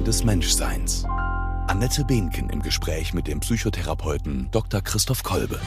des Menschseins. Annette Behnken im Gespräch mit dem Psychotherapeuten Dr. Christoph Kolbe.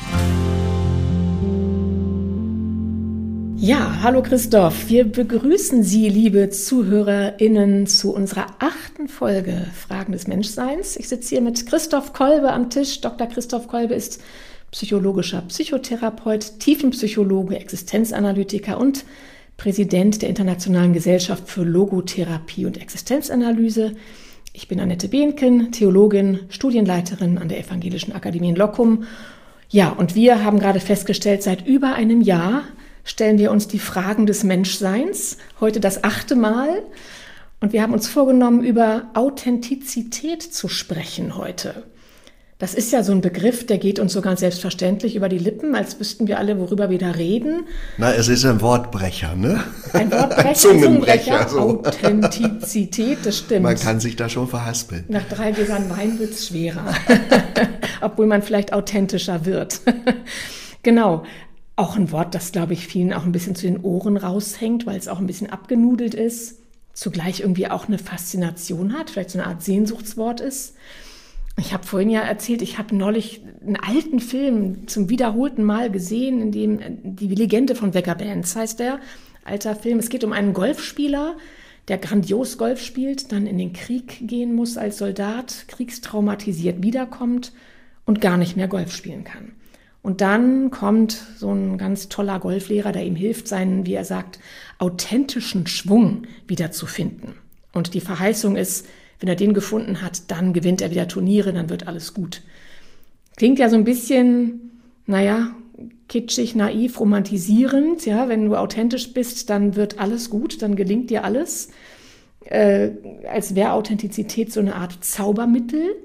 Ja, hallo Christoph. Wir begrüßen Sie, liebe ZuhörerInnen, zu unserer 8. Folge Fragen des Menschseins. Ich sitze hier mit Christoph Kolbe am Tisch. Dr. Christoph Kolbe ist psychologischer Psychotherapeut, Tiefenpsychologe, Existenzanalytiker und Präsident der Internationalen Gesellschaft für Logotherapie und Existenzanalyse. Ich bin Annette Behnken, Theologin, Studienleiterin an der Evangelischen Akademie in Loccum. Ja, und wir haben gerade festgestellt, seit über einem Jahr stellen wir uns die Fragen des Menschseins, heute das 8. Mal. Und wir haben uns vorgenommen, über Authentizität zu sprechen heute. Das ist ja so ein Begriff, der geht uns so ganz selbstverständlich über die Lippen, als wüssten wir alle, worüber wir da reden. Na, es ist ein Wortbrecher, ne? Ein Wortbrecher, Zungenbrecher. So. Authentizität, das stimmt. Man kann sich da schon verhaspeln. Nach 3 Gläsern Wein wird es schwerer, obwohl man vielleicht authentischer wird. Genau. Auch ein Wort, das, glaube ich, vielen auch ein bisschen zu den Ohren raushängt, weil es auch ein bisschen abgenudelt ist, zugleich irgendwie auch eine Faszination hat, vielleicht so eine Art Sehnsuchtswort ist. Ich habe vorhin ja erzählt, ich habe neulich einen alten Film zum wiederholten Mal gesehen, in dem die Legende von Wecker Bands heißt der, alter Film. Es geht um einen Golfspieler, der grandios Golf spielt, dann in den Krieg gehen muss als Soldat, kriegstraumatisiert wiederkommt und gar nicht mehr Golf spielen kann. Und dann kommt so ein ganz toller Golflehrer, der ihm hilft, seinen, wie er sagt, authentischen Schwung wiederzufinden. Und die Verheißung ist, wenn er den gefunden hat, dann gewinnt er wieder Turniere, dann wird alles gut. Klingt ja so ein bisschen, kitschig, naiv, romantisierend. Ja, wenn du authentisch bist, dann wird alles gut, dann gelingt dir alles. Als wäre Authentizität so eine Art Zaubermittel.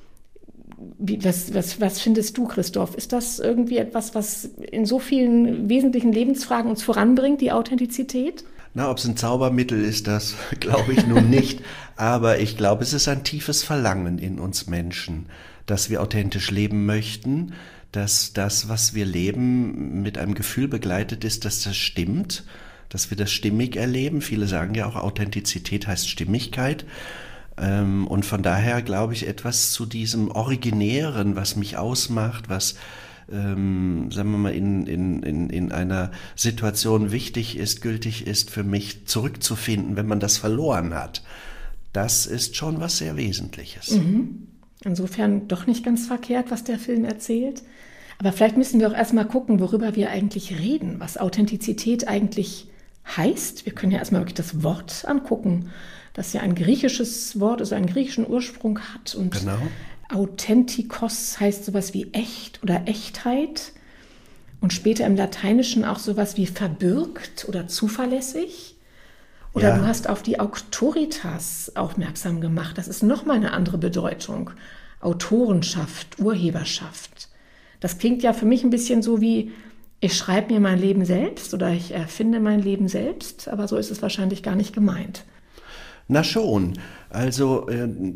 Was findest du, Christoph? Ist das irgendwie etwas, was in so vielen wesentlichen Lebensfragen uns voranbringt, die Authentizität? Na, ob es ein Zaubermittel ist, das glaube ich nun nicht. Aber ich glaube, es ist ein tiefes Verlangen in uns Menschen, dass wir authentisch leben möchten, dass das, was wir leben, mit einem Gefühl begleitet ist, dass das stimmt, dass wir das stimmig erleben. Viele sagen ja auch, Authentizität heißt Stimmigkeit. Und von daher glaube ich, etwas zu diesem Originären, was mich ausmacht, was sagen wir mal, in einer Situation wichtig ist, gültig ist, für mich zurückzufinden, wenn man das verloren hat. Das ist schon was sehr Wesentliches. Mhm. Insofern doch nicht ganz verkehrt, was der Film erzählt. Aber vielleicht müssen wir auch erstmal gucken, worüber wir eigentlich reden, was Authentizität eigentlich heißt. Wir können ja erstmal wirklich das Wort angucken, das ja ein griechisches Wort, also einen griechischen Ursprung hat. Und genau. Authentikos heißt sowas wie echt oder Echtheit und später im Lateinischen auch sowas wie verbürgt oder zuverlässig. Oder ja. Du hast auf die Auctoritas aufmerksam gemacht. Das ist nochmal eine andere Bedeutung. Autorenschaft, Urheberschaft. Das klingt ja für mich ein bisschen so wie, ich schreibe mir mein Leben selbst oder ich erfinde mein Leben selbst, aber so ist es wahrscheinlich gar nicht gemeint. Na schon. Also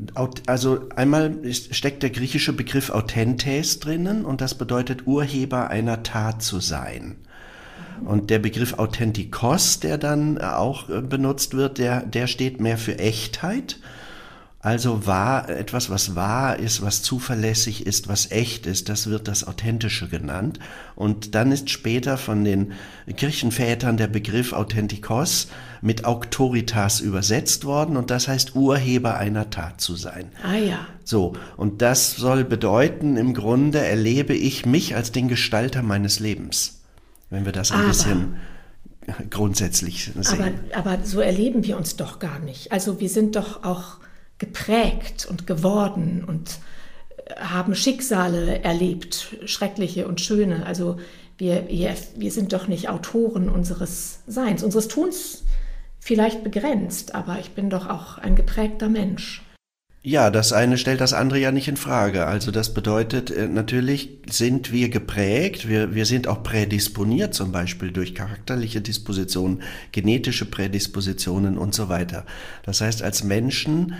einmal steckt der griechische Begriff authentes drinnen und das bedeutet Urheber einer Tat zu sein. Und der Begriff authentikos, der dann auch benutzt wird, der steht mehr für Echtheit. Also etwas, was wahr ist, was zuverlässig ist, was echt ist, das wird das Authentische genannt. Und dann ist später von den Kirchenvätern der Begriff Authentikos mit Auctoritas übersetzt worden und das heißt Urheber einer Tat zu sein. Ah ja. So, und das soll bedeuten, im Grunde erlebe ich mich als den Gestalter meines Lebens, wenn wir das ein bisschen grundsätzlich sehen. Aber so erleben wir uns doch gar nicht. Also wir sind doch auch geprägt und geworden und haben Schicksale erlebt, schreckliche und schöne. Also wir sind doch nicht Autoren unseres Seins, unseres Tuns vielleicht begrenzt, aber ich bin doch auch ein geprägter Mensch. Ja, das eine stellt das andere ja nicht in Frage. Also das bedeutet, natürlich sind wir geprägt, wir sind auch prädisponiert, zum Beispiel durch charakterliche Dispositionen, genetische Prädispositionen und so weiter. Das heißt, als Menschen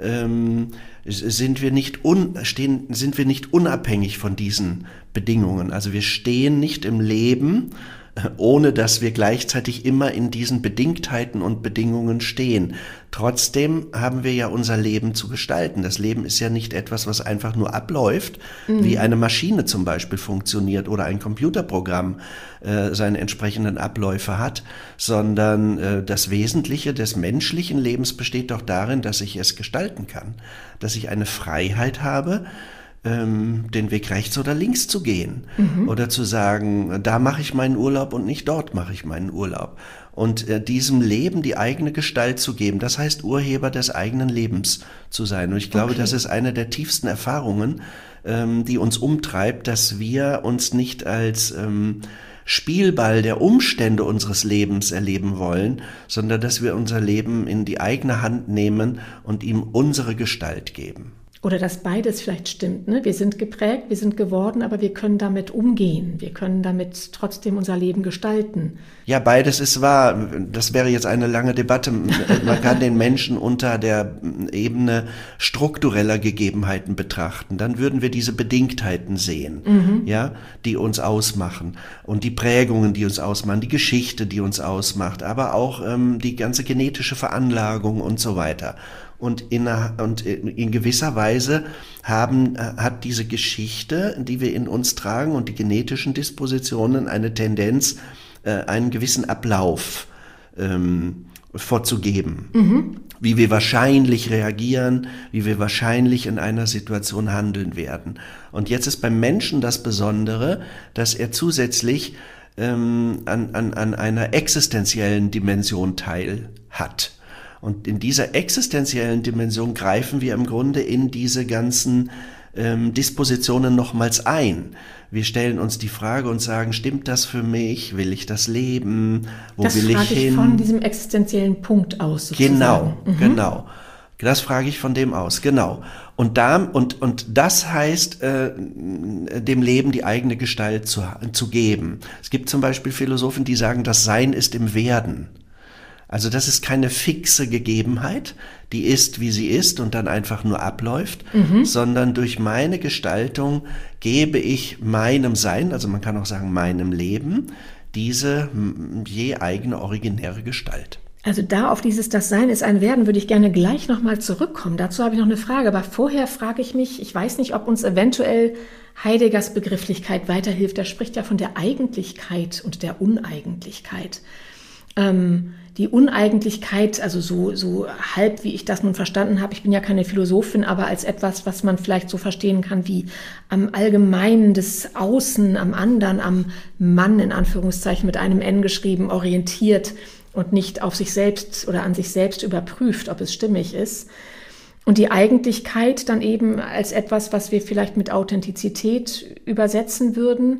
sind wir nicht unabhängig von diesen Bedingungen. Also wir stehen nicht im Leben ohne dass wir gleichzeitig immer in diesen Bedingtheiten und Bedingungen stehen. Trotzdem haben wir ja unser Leben zu gestalten. Das Leben ist ja nicht etwas, was einfach nur abläuft, wie eine Maschine zum Beispiel funktioniert oder ein Computerprogramm seine entsprechenden Abläufe hat, sondern das Wesentliche des menschlichen Lebens besteht doch darin, dass ich es gestalten kann, dass ich eine Freiheit habe, den Weg rechts oder links zu gehen oder zu sagen, da mache ich meinen Urlaub und nicht dort mache ich meinen Urlaub. Und diesem Leben die eigene Gestalt zu geben, das heißt Urheber des eigenen Lebens zu sein. Und ich glaube, das ist eine der tiefsten Erfahrungen, die uns umtreibt, dass wir uns nicht als Spielball der Umstände unseres Lebens erleben wollen, sondern dass wir unser Leben in die eigene Hand nehmen und ihm unsere Gestalt geben. Oder dass beides vielleicht stimmt, ne? Wir sind geprägt, wir sind geworden, aber wir können damit umgehen. Wir können damit trotzdem unser Leben gestalten. Ja, beides ist wahr. Das wäre jetzt eine lange Debatte. Man kann den Menschen unter der Ebene struktureller Gegebenheiten betrachten. Dann würden wir diese Bedingtheiten sehen, ja, die uns ausmachen und die Prägungen, die uns ausmachen, die Geschichte, die uns ausmacht, aber auch die ganze genetische Veranlagung und so weiter. Und in gewisser Weise hat diese Geschichte, die wir in uns tragen und die genetischen Dispositionen eine Tendenz, einen gewissen Ablauf vorzugeben. Wie wir wahrscheinlich reagieren, wie wir wahrscheinlich in einer Situation handeln werden. Und jetzt ist beim Menschen das Besondere, dass er zusätzlich an einer existenziellen Dimension teil hat. Und in dieser existenziellen Dimension greifen wir im Grunde in diese ganzen Dispositionen nochmals ein. Wir stellen uns die Frage und sagen, stimmt das für mich? Will ich das leben? Wo will ich hin? Das frage ich von diesem existenziellen Punkt aus sozusagen. Genau. Das frage ich von dem aus, genau. Und das heißt, dem Leben die eigene Gestalt zu geben. Es gibt zum Beispiel Philosophen, die sagen, das Sein ist im Werden. Also das ist keine fixe Gegebenheit, die ist, wie sie ist und dann einfach nur abläuft, sondern durch meine Gestaltung gebe ich meinem Sein, also man kann auch sagen meinem Leben, diese je eigene originäre Gestalt. Also da auf dieses Das Sein ist ein Werden würde ich gerne gleich nochmal zurückkommen. Dazu habe ich noch eine Frage, aber vorher frage ich mich, ich weiß nicht, ob uns eventuell Heideggers Begrifflichkeit weiterhilft. Er spricht ja von der Eigentlichkeit und der Uneigentlichkeit. Die Uneigentlichkeit, also so halb, wie ich das nun verstanden habe, ich bin ja keine Philosophin, aber als etwas, was man vielleicht so verstehen kann wie am Allgemeinen des Außen, am anderen, am Mann, in Anführungszeichen mit einem N geschrieben, orientiert und nicht auf sich selbst oder an sich selbst überprüft, ob es stimmig ist. Und die Eigentlichkeit dann eben als etwas, was wir vielleicht mit Authentizität übersetzen würden.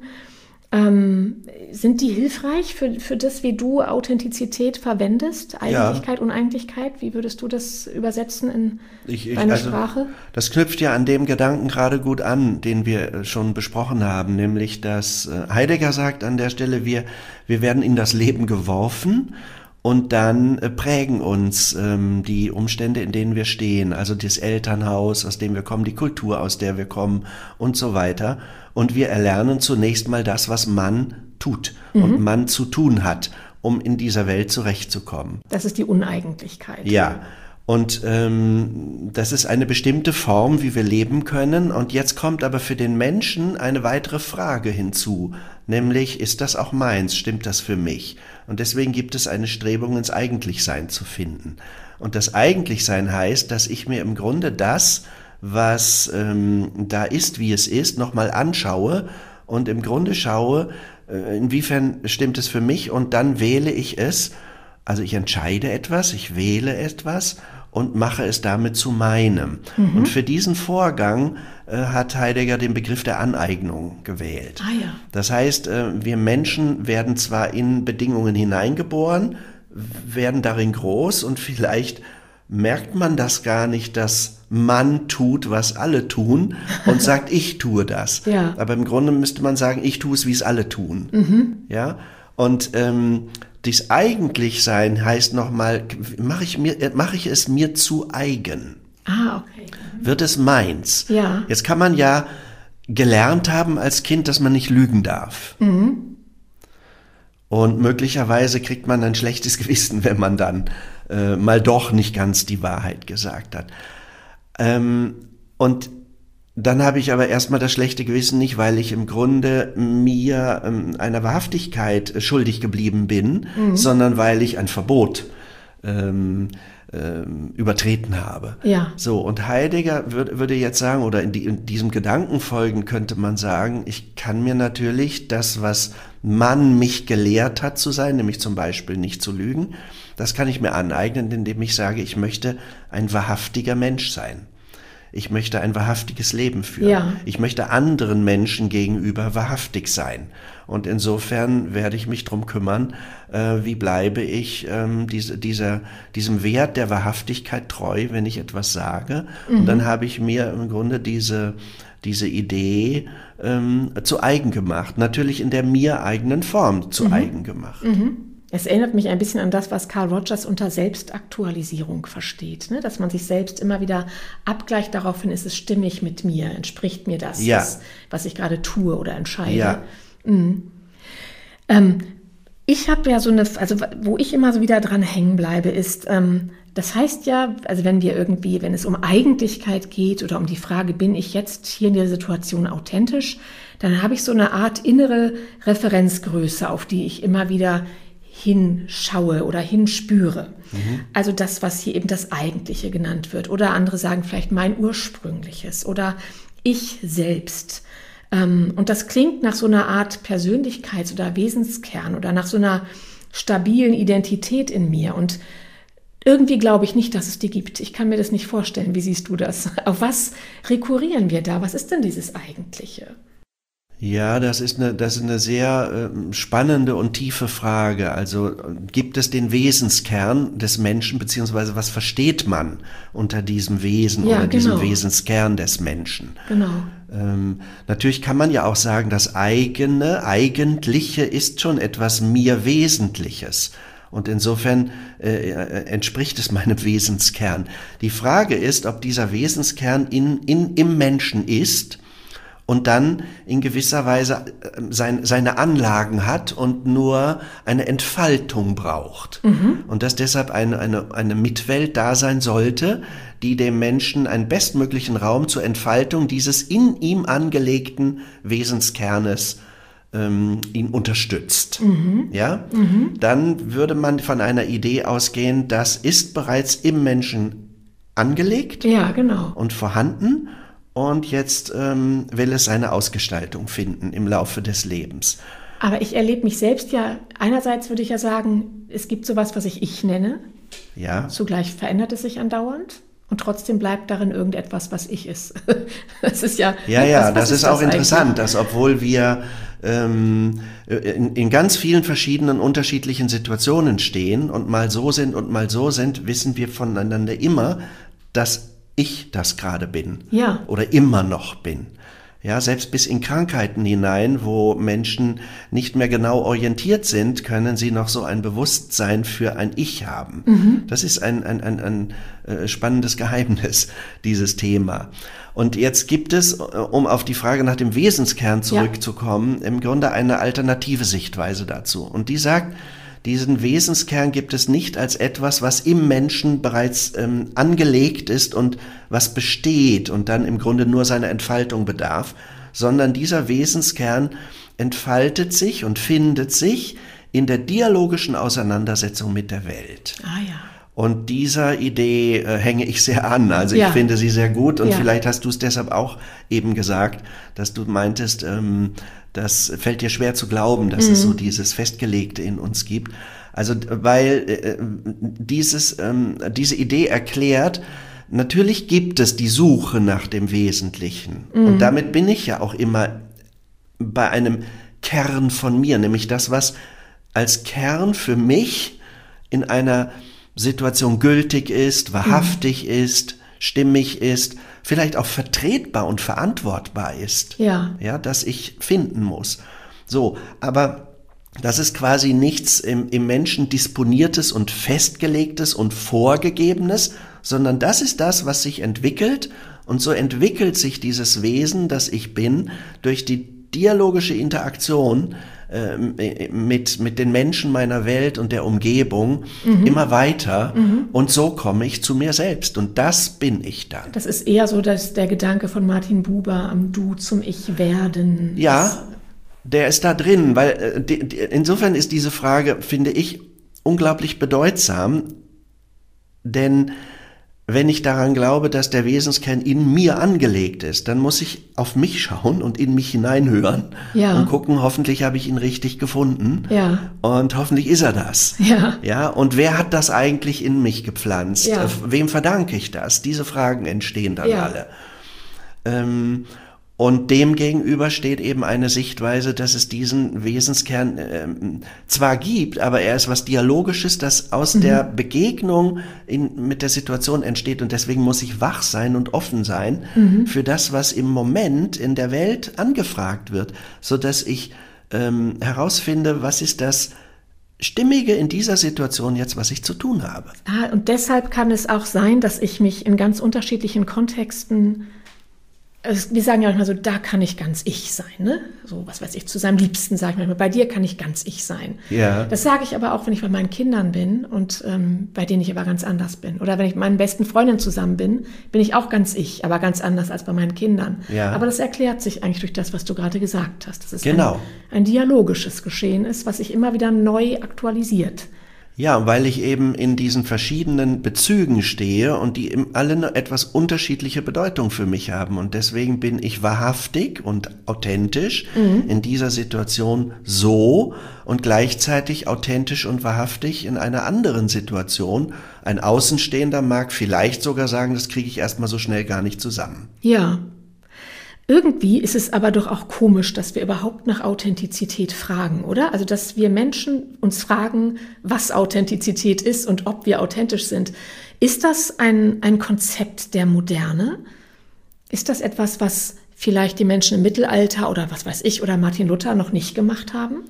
Sind die hilfreich für das, wie du Authentizität verwendest? Eigentlichkeit, ja. Uneigentlichkeit? Wie würdest du das übersetzen in deine Sprache? Das knüpft ja an dem Gedanken gerade gut an, den wir schon besprochen haben, nämlich, dass Heidegger sagt an der Stelle, wir werden in das Leben geworfen und dann prägen uns die Umstände, in denen wir stehen, also das Elternhaus, aus dem wir kommen, die Kultur, aus der wir kommen und so weiter. Und wir erlernen zunächst mal das, was man tut und man zu tun hat, um in dieser Welt zurechtzukommen. Das ist die Uneigentlichkeit. Ja, und das ist eine bestimmte Form, wie wir leben können. Und jetzt kommt aber für den Menschen eine weitere Frage hinzu, nämlich, ist das auch meins? Stimmt das für mich? Und deswegen gibt es eine Strebung, ins Eigentlichsein zu finden. Und das Eigentlichsein heißt, dass ich mir im Grunde das, was da ist, wie es ist, nochmal anschaue und im Grunde schaue, inwiefern stimmt es für mich, und dann wähle ich es. Also ich entscheide etwas, ich wähle etwas und mache es damit zu meinem. Und für diesen Vorgang hat Heidegger den Begriff der Aneignung gewählt. Ah, ja. Das heißt, wir Menschen werden zwar in Bedingungen hineingeboren, werden darin groß und vielleicht merkt man das gar nicht, dass man tut, was alle tun und sagt, ich tue das. Ja. Aber im Grunde müsste man sagen, ich tue es, wie es alle tun. Ja? Und dies Eigentlichsein heißt nochmal, mache ich es mir zu eigen. Ah, okay. Wird es meins? Ja. Jetzt kann man ja gelernt haben als Kind, dass man nicht lügen darf. Und möglicherweise kriegt man ein schlechtes Gewissen, wenn man dann mal doch nicht ganz die Wahrheit gesagt hat. Und dann habe ich aber erstmal das schlechte Gewissen nicht, weil ich im Grunde mir einer Wahrhaftigkeit schuldig geblieben bin, sondern weil ich ein Verbot übertreten habe. Ja. So, und Heidegger würde jetzt sagen, oder in diesem Gedanken folgen könnte man sagen, ich kann mir natürlich das, was man mich gelehrt hat zu sein, nämlich zum Beispiel nicht zu lügen, das kann ich mir aneignen, indem ich sage, ich möchte ein wahrhaftiger Mensch sein. Ich möchte ein wahrhaftiges Leben führen. Ja. Ich möchte anderen Menschen gegenüber wahrhaftig sein. Und insofern werde ich mich drum kümmern, wie bleibe ich diesem Wert der Wahrhaftigkeit treu, wenn ich etwas sage. Und dann habe ich mir im Grunde diese Idee zu eigen gemacht. Natürlich in der mir eigenen Form zu eigen gemacht. Es erinnert mich ein bisschen an das, was Carl Rogers unter Selbstaktualisierung versteht, ne? Dass man sich selbst immer wieder abgleicht daraufhin, ist es stimmig mit mir, entspricht mir das, was ich gerade tue oder entscheide. Ja. Ich habe ja wo ich immer so wieder dran hängen bleibe, ist, das heißt ja, also wenn es um Eigentlichkeit geht oder um die Frage, bin ich jetzt hier in der Situation authentisch, dann habe ich so eine Art innere Referenzgröße, auf die ich immer wieder hinschaue oder hinspüre. Also das, was hier eben das Eigentliche genannt wird. Oder andere sagen vielleicht mein Ursprüngliches oder ich selbst. Und das klingt nach so einer Art Persönlichkeits- oder Wesenskern oder nach so einer stabilen Identität in mir. Und irgendwie glaube ich nicht, dass es die gibt. Ich kann mir das nicht vorstellen. Wie siehst du das? Auf was rekurrieren wir da? Was ist denn dieses Eigentliche? Ja, das ist eine sehr spannende und tiefe Frage. Also gibt es den Wesenskern des Menschen, beziehungsweise was versteht man unter diesem Wesen oder diesem Wesenskern des Menschen? Genau. Natürlich kann man ja auch sagen, das Eigentliche ist schon etwas mir Wesentliches. Und insofern entspricht es meinem Wesenskern. Die Frage ist, ob dieser Wesenskern im Menschen ist und dann in gewisser Weise seine Anlagen hat und nur eine Entfaltung braucht. Und dass deshalb eine Mitwelt da sein sollte, die dem Menschen einen bestmöglichen Raum zur Entfaltung dieses in ihm angelegten Wesenskernes ihn unterstützt. Ja? Dann würde man von einer Idee ausgehen, das ist bereits im Menschen angelegt und vorhanden. Und jetzt will es seine Ausgestaltung finden im Laufe des Lebens. Aber ich erlebe mich selbst ja, einerseits würde ich ja sagen, es gibt sowas, was ich nenne. Ja. Zugleich verändert es sich andauernd. Und trotzdem bleibt darin irgendetwas, was ich ist. Das ist ja. Ja, das ist auch interessant, dass obwohl wir in ganz vielen verschiedenen unterschiedlichen Situationen stehen und mal so sind und mal so sind, wissen wir voneinander immer, dass ich das gerade bin oder immer noch bin. Ja, selbst bis in Krankheiten hinein, wo Menschen nicht mehr genau orientiert sind, können sie noch so ein Bewusstsein für ein Ich haben. Das ist ein spannendes Geheimnis, dieses Thema. Und jetzt gibt es, um auf die Frage nach dem Wesenskern zurückzukommen, im Grunde eine alternative Sichtweise dazu. Und die sagt, diesen Wesenskern gibt es nicht als etwas, was im Menschen bereits angelegt ist und was besteht und dann im Grunde nur seiner Entfaltung bedarf, sondern dieser Wesenskern entfaltet sich und findet sich in der dialogischen Auseinandersetzung mit der Welt. Und dieser Idee hänge ich sehr an. Also ich finde sie sehr gut und vielleicht hast du es deshalb auch eben gesagt, dass du meintest, das fällt dir schwer zu glauben, dass es so dieses Festgelegte in uns gibt. Also weil diese Idee erklärt, natürlich gibt es die Suche nach dem Wesentlichen. Und damit bin ich ja auch immer bei einem Kern von mir, nämlich das, was als Kern für mich in einer Situation gültig ist, wahrhaftig ist, stimmig ist, vielleicht auch vertretbar und verantwortbar ist, dass ich finden muss. So, aber das ist quasi nichts im Menschen Disponiertes und Festgelegtes und Vorgegebenes, sondern das ist das, was sich entwickelt und so entwickelt sich dieses Wesen, das ich bin, durch die dialogische Interaktion mit den Menschen meiner Welt und der Umgebung immer weiter und so komme ich zu mir selbst und das bin ich dann. Das ist eher so, dass der Gedanke von Martin Buber am Du zum Ich werden. Ja, der ist da drin, weil insofern ist diese Frage, finde ich, unglaublich bedeutsam, denn wenn ich daran glaube, dass der Wesenskern in mir angelegt ist, dann muss ich auf mich schauen und in mich hineinhören und gucken, hoffentlich habe ich ihn richtig gefunden und hoffentlich ist er das. Ja, und wer hat das eigentlich in mich gepflanzt? Wem verdanke ich das? Diese Fragen entstehen dann alle. Und dem gegenüber steht eben eine Sichtweise, dass es diesen Wesenskern zwar gibt, aber er ist was Dialogisches, das aus der Begegnung mit der Situation entsteht. Und deswegen muss ich wach sein und offen sein für das, was im Moment in der Welt angefragt wird, sodass ich herausfinde, was ist das Stimmige in dieser Situation jetzt, was ich zu tun habe. Und deshalb kann es auch sein, dass ich mich in ganz unterschiedlichen Kontexten, also wir sagen ja manchmal so, da kann ich ganz ich sein, ne? So, was weiß ich, zu seinem Liebsten sage ich manchmal, bei dir kann ich ganz ich sein. Ja. Das sage ich aber auch, wenn ich bei meinen Kindern bin und bei denen ich aber ganz anders bin. Oder wenn ich mit meinen besten Freundinnen zusammen bin, bin ich auch ganz ich, aber ganz anders als bei meinen Kindern. Ja. Aber das erklärt sich eigentlich durch das, was du gerade gesagt hast. Dass es genau. ein dialogisches Geschehen ist, was sich immer wieder neu aktualisiert. Ja, weil ich eben in diesen verschiedenen Bezügen stehe und die alle eine etwas unterschiedliche Bedeutung für mich haben. Und deswegen bin ich wahrhaftig und authentisch in dieser Situation so und gleichzeitig authentisch und wahrhaftig in einer anderen Situation. Ein Außenstehender mag vielleicht sogar sagen, das kriege ich erstmal so schnell gar nicht zusammen. Ja. Irgendwie ist es aber doch auch komisch, dass wir überhaupt nach Authentizität fragen, oder? Also, dass wir Menschen uns fragen, was Authentizität ist und ob wir authentisch sind. Ist das ein Konzept der Moderne? Ist das etwas, was vielleicht die Menschen im Mittelalter oder was weiß ich oder Martin Luther noch nicht gemacht haben?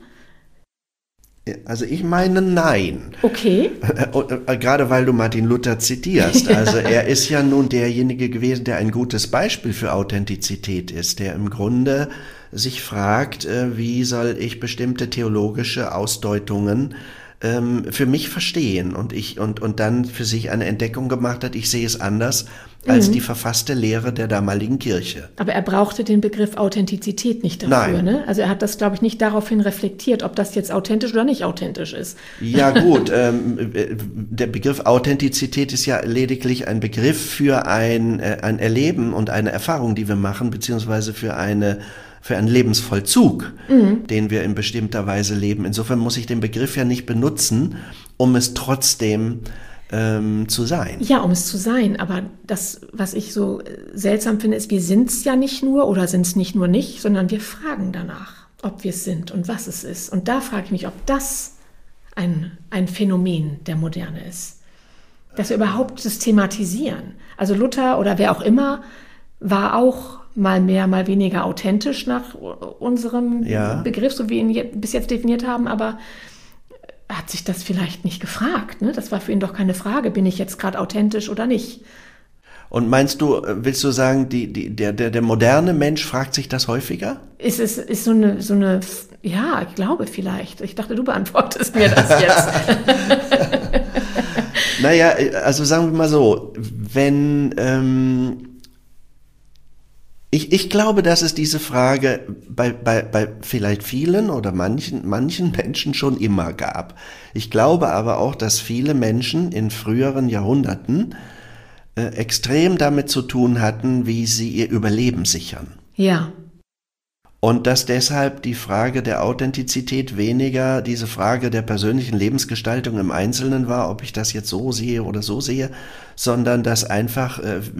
Also ich meine nein. Okay. Gerade weil du Martin Luther zitierst. Also er ist ja nun derjenige gewesen, der ein gutes Beispiel für Authentizität ist, der im Grunde sich fragt, wie soll ich bestimmte theologische Ausdeutungen für mich verstehen und dann für sich eine Entdeckung gemacht hat, ich sehe es anders als die verfasste Lehre der damaligen Kirche. Aber er brauchte den Begriff Authentizität nicht dafür, Nein. Ne? Also er hat das, glaube ich, nicht daraufhin reflektiert, ob das jetzt authentisch oder nicht authentisch ist. Ja gut, der Begriff Authentizität ist ja lediglich ein Begriff für ein Erleben und eine Erfahrung, die wir machen, beziehungsweise für einen Lebensvollzug, den wir in bestimmter Weise leben. Insofern muss ich den Begriff ja nicht benutzen, um es trotzdem zu sein. Ja, um es zu sein. Aber das, was ich so seltsam finde, ist, wir sind es ja nicht nur oder sind es nicht nur nicht, sondern wir fragen danach, ob wir es sind und was es ist. Und da frage ich mich, ob das ein Phänomen der Moderne ist. Dass wir überhaupt das thematisieren. Also Luther oder wer auch immer war auch mal mehr, mal weniger authentisch nach unserem Begriff, so wie wir ihn bis jetzt definiert haben, aber hat sich das vielleicht nicht gefragt, ne? Das war für ihn doch keine Frage, bin ich jetzt gerade authentisch oder nicht? Und willst du sagen, der moderne Mensch fragt sich das häufiger? Ist so eine, ja, ich glaube vielleicht. Ich dachte, du beantwortest mir das jetzt. Naja, also sagen wir mal so, wenn ich glaube, dass es diese Frage bei vielleicht vielen oder manchen Menschen schon immer gab. Ich glaube aber auch, dass viele Menschen in früheren Jahrhunderten extrem damit zu tun hatten, wie sie ihr Überleben sichern. Ja. Und dass deshalb die Frage der Authentizität weniger diese Frage der persönlichen Lebensgestaltung im Einzelnen war, ob ich das jetzt so sehe oder so sehe, sondern dass einfach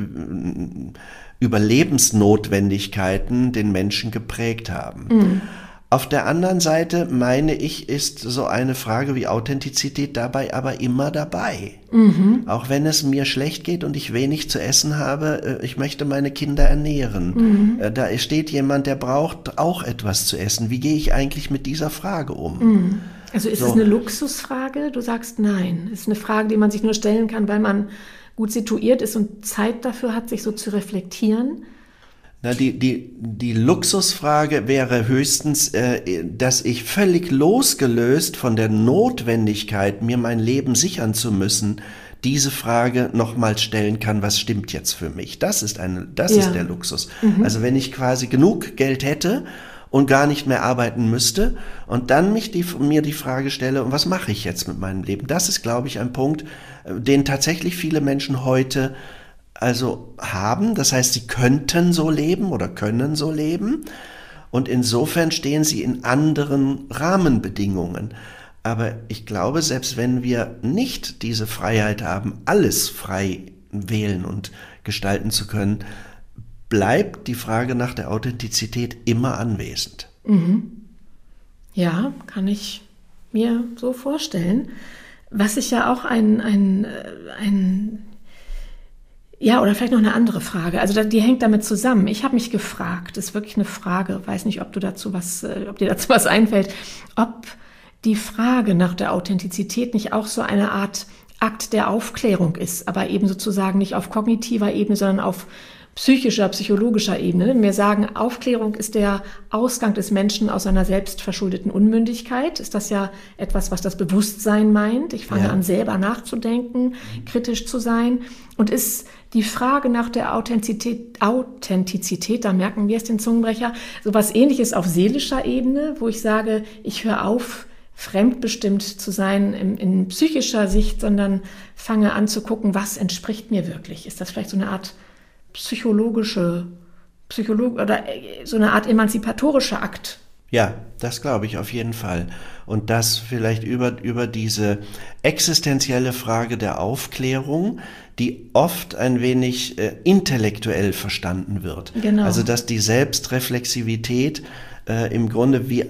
Überlebensnotwendigkeiten den Menschen geprägt haben. Auf der anderen Seite, meine ich, ist so eine Frage wie Authentizität dabei aber immer dabei. Auch wenn es mir schlecht geht und ich wenig zu essen habe, ich möchte meine Kinder ernähren. Da steht jemand, der braucht auch etwas zu essen. Wie gehe ich eigentlich mit dieser Frage um? Also ist es eine Luxusfrage? Du sagst nein. Es ist eine Frage, die man sich nur stellen kann, weil man gut situiert ist und Zeit dafür hat, sich so zu reflektieren. Na, die Luxusfrage wäre höchstens, dass ich völlig losgelöst von der Notwendigkeit, mir mein Leben sichern zu müssen, diese Frage nochmal stellen kann, was stimmt jetzt für mich? Das ist der Luxus. Also wenn ich quasi genug Geld hätte und gar nicht mehr arbeiten müsste und dann mir die Frage stelle, was mache ich jetzt mit meinem Leben? Das ist, glaube ich, ein Punkt, den tatsächlich viele Menschen heute also haben. Das heißt, sie könnten so leben oder können so leben und insofern stehen sie in anderen Rahmenbedingungen. Aber ich glaube, selbst wenn wir nicht diese Freiheit haben, alles frei wählen und gestalten zu können, bleibt die Frage nach der Authentizität immer anwesend. Ja, kann ich mir so vorstellen. Was ich ja auch ja, oder vielleicht noch eine andere Frage. Also die hängt damit zusammen. Ich habe mich gefragt, das ist wirklich eine Frage, weiß nicht, ob dir dazu was einfällt, ob die Frage nach der Authentizität nicht auch so eine Art Akt der Aufklärung ist, aber eben sozusagen nicht auf kognitiver Ebene, sondern auf psychologischer Ebene. Wir sagen, Aufklärung ist der Ausgang des Menschen aus seiner selbstverschuldeten Unmündigkeit. Ist das ja etwas, was das Bewusstsein meint. Ich fange an, selber nachzudenken, kritisch zu sein. Und ist die Frage nach der Authentizität, da merken wir es, den Zungenbrecher, so was Ähnliches auf seelischer Ebene, wo ich sage, ich höre auf, fremdbestimmt zu sein in psychischer Sicht, sondern fange an zu gucken, was entspricht mir wirklich. Ist das vielleicht so eine Art psychologische oder so eine Art emanzipatorischer Akt? Ja, das glaube ich auf jeden Fall. Und das vielleicht über diese existenzielle Frage der Aufklärung, die oft ein wenig intellektuell verstanden wird. Genau. Also dass die Selbstreflexivität im Grunde wie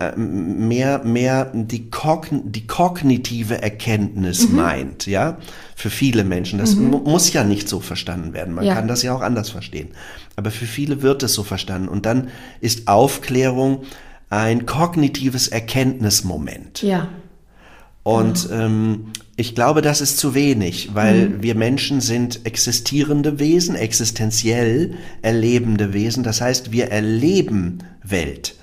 mehr die kognitive Erkenntnis meint, ja, für viele Menschen. Das muss ja nicht so verstanden werden. Man kann das ja auch anders verstehen. Aber für viele wird es so verstanden. Und dann ist Aufklärung ein kognitives Erkenntnismoment. Ja. Und ich glaube, das ist zu wenig, weil wir Menschen sind existierende Wesen, existenziell erlebende Wesen. Das heißt, wir erleben Welt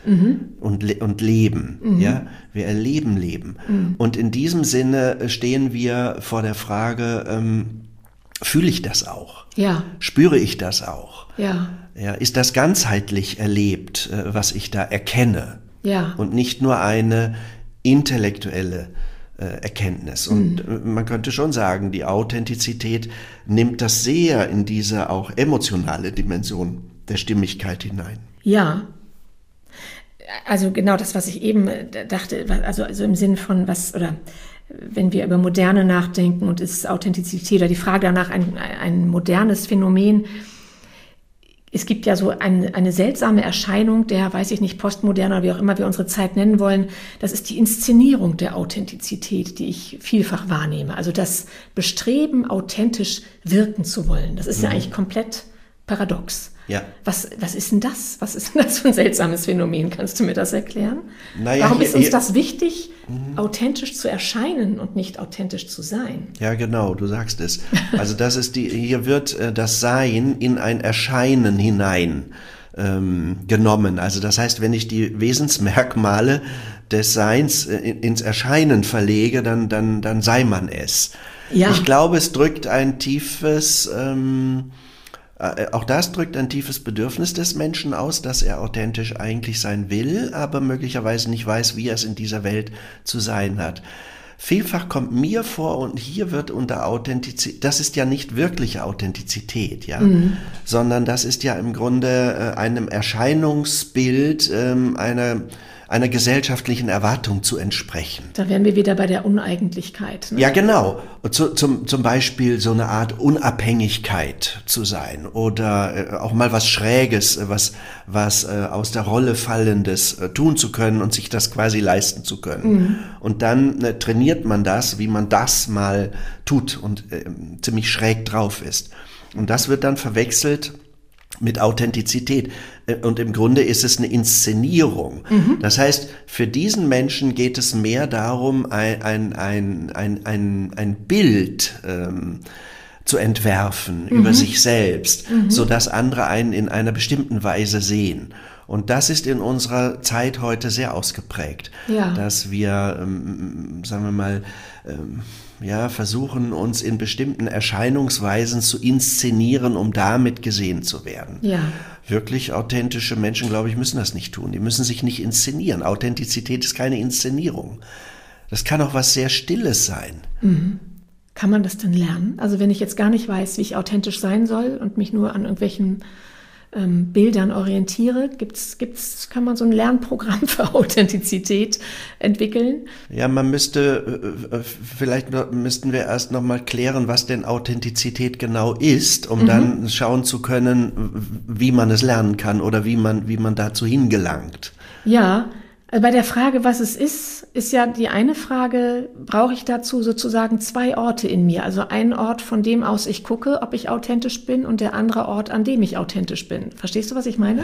und Leben. Ja? Wir erleben Leben. Und in diesem Sinne stehen wir vor der Frage, fühle ich das auch? Ja. Spüre ich das auch? Ja. Ja, ist das ganzheitlich erlebt, was ich da erkenne? Ja. Und nicht nur eine intellektuelle Erkenntnis. Und man könnte schon sagen, die Authentizität nimmt das sehr in diese auch emotionale Dimension der Stimmigkeit hinein. Ja. Also genau das, was ich eben dachte, also im Sinn von wenn wir über Moderne nachdenken und ist Authentizität oder die Frage danach ein modernes Phänomen. Es gibt ja so eine seltsame Erscheinung der, weiß ich nicht, postmoderne oder wie auch immer wir unsere Zeit nennen wollen. Das ist die Inszenierung der Authentizität, die ich vielfach wahrnehme. Also das Bestreben, authentisch wirken zu wollen. Das ist ja eigentlich komplett paradox. Ja. Was ist denn das? Was ist denn das für ein seltsames Phänomen? Kannst du mir das erklären? Naja, warum ist uns das wichtig, authentisch zu erscheinen und nicht authentisch zu sein? Ja, genau, du sagst es. Also hier wird das Sein in ein Erscheinen hinein genommen. Also das heißt, wenn ich die Wesensmerkmale des Seins ins Erscheinen verlege, dann sei man es. Ja. Ich glaube, es drückt ein tiefes auch das drückt ein tiefes Bedürfnis des Menschen aus, dass er authentisch eigentlich sein will, aber möglicherweise nicht weiß, wie er es in dieser Welt zu sein hat. Vielfach kommt mir vor, und hier wird unter Authentizität, das ist ja nicht wirkliche Authentizität, ja, sondern das ist ja im Grunde einem Erscheinungsbild einer gesellschaftlichen Erwartung zu entsprechen. Da wären wir wieder bei der Uneigentlichkeit. Ne? Ja, genau. Zum Beispiel so eine Art Unabhängigkeit zu sein oder auch mal was Schräges, was aus der Rolle Fallendes tun zu können und sich das quasi leisten zu können. Und dann trainiert man das, wie man das mal tut und ziemlich schräg drauf ist. Und das wird dann verwechselt mit Authentizität. Und im Grunde ist es eine Inszenierung. Das heißt, für diesen Menschen geht es mehr darum, ein Bild zu entwerfen über sich selbst, sodass andere einen in einer bestimmten Weise sehen. Und das ist in unserer Zeit heute sehr ausgeprägt, dass wir, sagen wir mal, versuchen, uns in bestimmten Erscheinungsweisen zu inszenieren, um damit gesehen zu werden. Ja. Wirklich authentische Menschen, glaube ich, müssen das nicht tun. Die müssen sich nicht inszenieren. Authentizität ist keine Inszenierung. Das kann auch was sehr Stilles sein. Kann man das denn lernen? Also wenn ich jetzt gar nicht weiß, wie ich authentisch sein soll und mich nur an irgendwelchen Bildern orientiere, kann man so ein Lernprogramm für Authentizität entwickeln? Ja, vielleicht müssten wir erst noch mal klären, was denn Authentizität genau ist, um dann schauen zu können, wie man es lernen kann oder wie man dazu hingelangt. Ja, also bei der Frage, was es ist ja die eine Frage, brauche ich dazu sozusagen 2 Orte in mir? Also ein Ort, von dem aus ich gucke, ob ich authentisch bin, und der andere Ort, an dem ich authentisch bin. Verstehst du, was ich meine?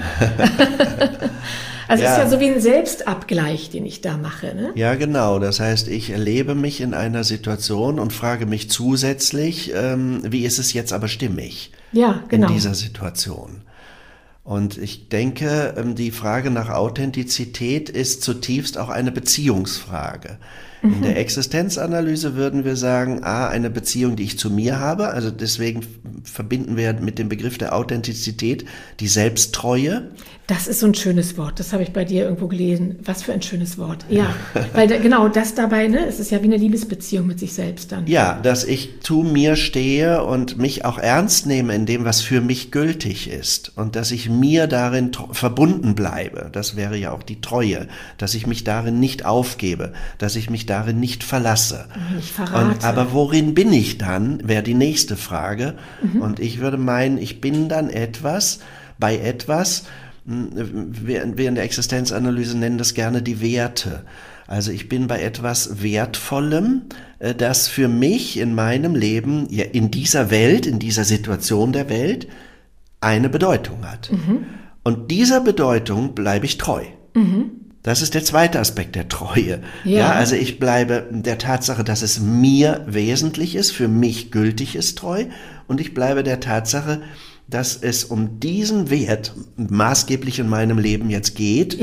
Also es ist ja so wie ein Selbstabgleich, den ich da mache, ne? Ja, genau. Das heißt, ich erlebe mich in einer Situation und frage mich zusätzlich, wie ist es jetzt aber stimmig in dieser Situation? Und ich denke, die Frage nach Authentizität ist zutiefst auch eine Beziehungsfrage. In der Existenzanalyse würden wir sagen, eine Beziehung, die ich zu mir habe, also deswegen verbinden wir mit dem Begriff der Authentizität die Selbsttreue. Das ist so ein schönes Wort, das habe ich bei dir irgendwo gelesen. Was für ein schönes Wort. Ja, weil genau das dabei, ne, es ist ja wie eine Liebesbeziehung mit sich selbst dann. Ja, dass ich zu mir stehe und mich auch ernst nehme in dem, was für mich gültig ist, und dass ich mir darin verbunden bleibe. Das wäre ja auch die Treue, dass ich mich darin nicht aufgebe, dass ich mich darin nicht verlasse. Ich verrate. Aber worin bin ich dann, wäre die nächste Frage. Und ich würde meinen, ich bin dann bei etwas, wir in der Existenzanalyse nennen das gerne die Werte. Also ich bin bei etwas Wertvollem, das für mich in meinem Leben, in dieser Welt, in dieser Situation der Welt, eine Bedeutung hat. Und dieser Bedeutung bleibe ich treu. Das ist der zweite Aspekt der Treue. Ja, also ich bleibe der Tatsache, dass es mir wesentlich ist, für mich gültig ist, treu. Und ich bleibe der Tatsache, dass es um diesen Wert maßgeblich in meinem Leben jetzt geht.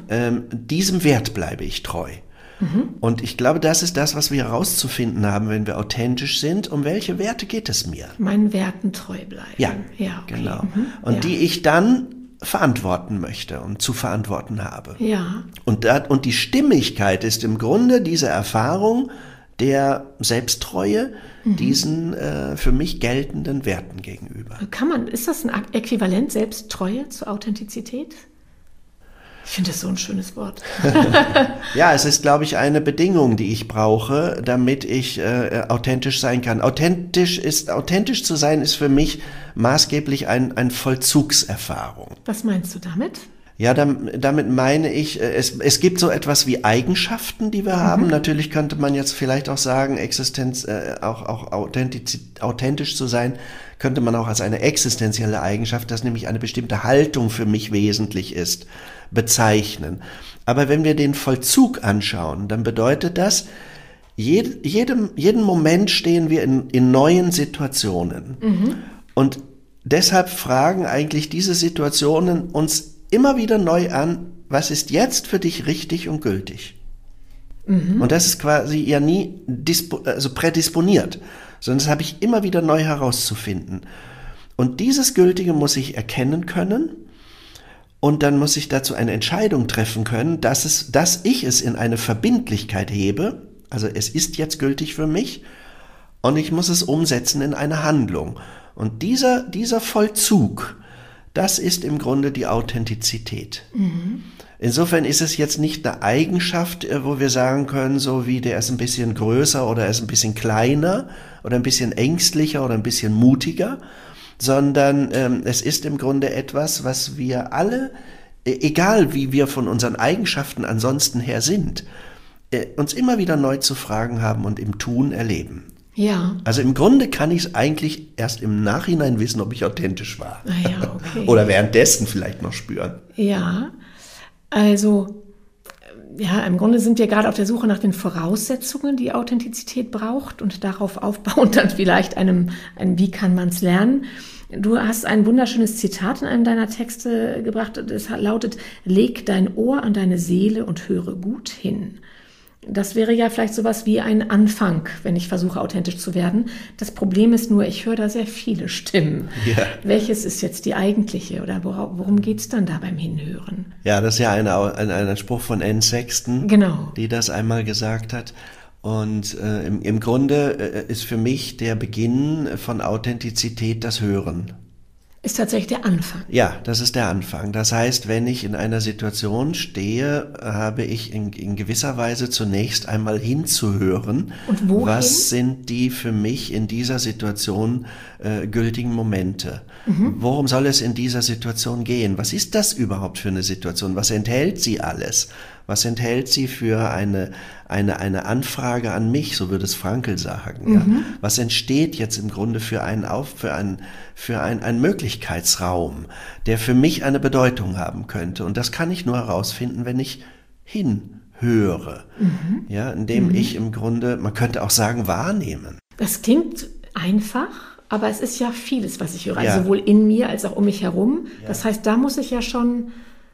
Diesem Wert bleibe ich treu. Und ich glaube, das ist das, was wir herauszufinden haben, wenn wir authentisch sind. Um welche Werte geht es mir? Meinen Werten treu bleiben. Ja, okay. Genau. Und die ich dann verantworten möchte und zu verantworten habe. Ja. Und die Stimmigkeit ist im Grunde diese Erfahrung der Selbsttreue, diesen für mich geltenden Werten gegenüber. Ist das ein Äquivalent, Selbsttreue zur Authentizität? Ich finde das so ein schönes Wort. Ja, es ist, glaube ich, eine Bedingung, die ich brauche, damit ich authentisch sein kann. Authentisch zu sein ist für mich maßgeblich eine Vollzugserfahrung. Was meinst du damit? Ja, damit meine ich, es gibt so etwas wie Eigenschaften, die wir haben. Natürlich könnte man jetzt vielleicht auch sagen, auch authentisch zu sein, könnte man auch als eine existenzielle Eigenschaft, dass nämlich eine bestimmte Haltung für mich wesentlich ist, bezeichnen. Aber wenn wir den Vollzug anschauen, dann bedeutet das, jeden Moment stehen wir in neuen Situationen. Und deshalb fragen eigentlich diese Situationen uns immer wieder neu an, was ist jetzt für dich richtig und gültig? Und das ist quasi ja nie prädisponiert, sondern das habe ich immer wieder neu herauszufinden. Und dieses Gültige muss ich erkennen können, und dann muss ich dazu eine Entscheidung treffen können, dass ich es in eine Verbindlichkeit hebe, also es ist jetzt gültig für mich, und ich muss es umsetzen in eine Handlung. Und dieser Vollzug, das ist im Grunde die Authentizität. Insofern ist es jetzt nicht eine Eigenschaft, wo wir sagen können, so wie der ist ein bisschen größer oder er ist ein bisschen kleiner oder ein bisschen ängstlicher oder ein bisschen mutiger, sondern es ist im Grunde etwas, was wir alle, egal wie wir von unseren Eigenschaften ansonsten her sind, uns immer wieder neu zu fragen haben und im Tun erleben. Ja. Also im Grunde kann ich es eigentlich erst im Nachhinein wissen, ob ich authentisch war. Ja, okay. Oder währenddessen vielleicht noch spüren. Ja, also ja, im Grunde sind wir gerade auf der Suche nach den Voraussetzungen, die Authentizität braucht und darauf aufbauend dann vielleicht wie kann man es lernen. Du hast ein wunderschönes Zitat in einem deiner Texte gebracht. Es lautet: Leg dein Ohr an deine Seele und höre gut hin. Das wäre ja vielleicht sowas wie ein Anfang, wenn ich versuche, authentisch zu werden. Das Problem ist nur, ich höre da sehr viele Stimmen. Ja. Welches ist jetzt die eigentliche oder worum geht es dann da beim Hinhören? Ja, das ist ja ein Spruch von Anne Sexton, genau, die das einmal gesagt hat. Und im Grunde ist für mich der Beginn von Authentizität das Hören. Ist tatsächlich der Anfang. Ja, das ist der Anfang. Das heißt, wenn ich in einer Situation stehe, habe ich in gewisser Weise zunächst einmal hinzuhören. Und wohin? Was sind die für mich in dieser Situation gültigen Momente? Worum soll es in dieser Situation gehen? Was ist das überhaupt für eine Situation? Was enthält sie alles? Was enthält sie für eine Anfrage an mich, so würde es Frankl sagen. Ja? Was entsteht jetzt im Grunde für einen Möglichkeitsraum, der für mich eine Bedeutung haben könnte? Und das kann ich nur herausfinden, wenn ich hinhöre, ja, indem ich im Grunde, man könnte auch sagen, wahrnehmen. Das klingt einfach, aber es ist ja vieles, was ich höre, Ja. also sowohl in mir als auch um mich herum. Ja. Das heißt, da muss ich ja schon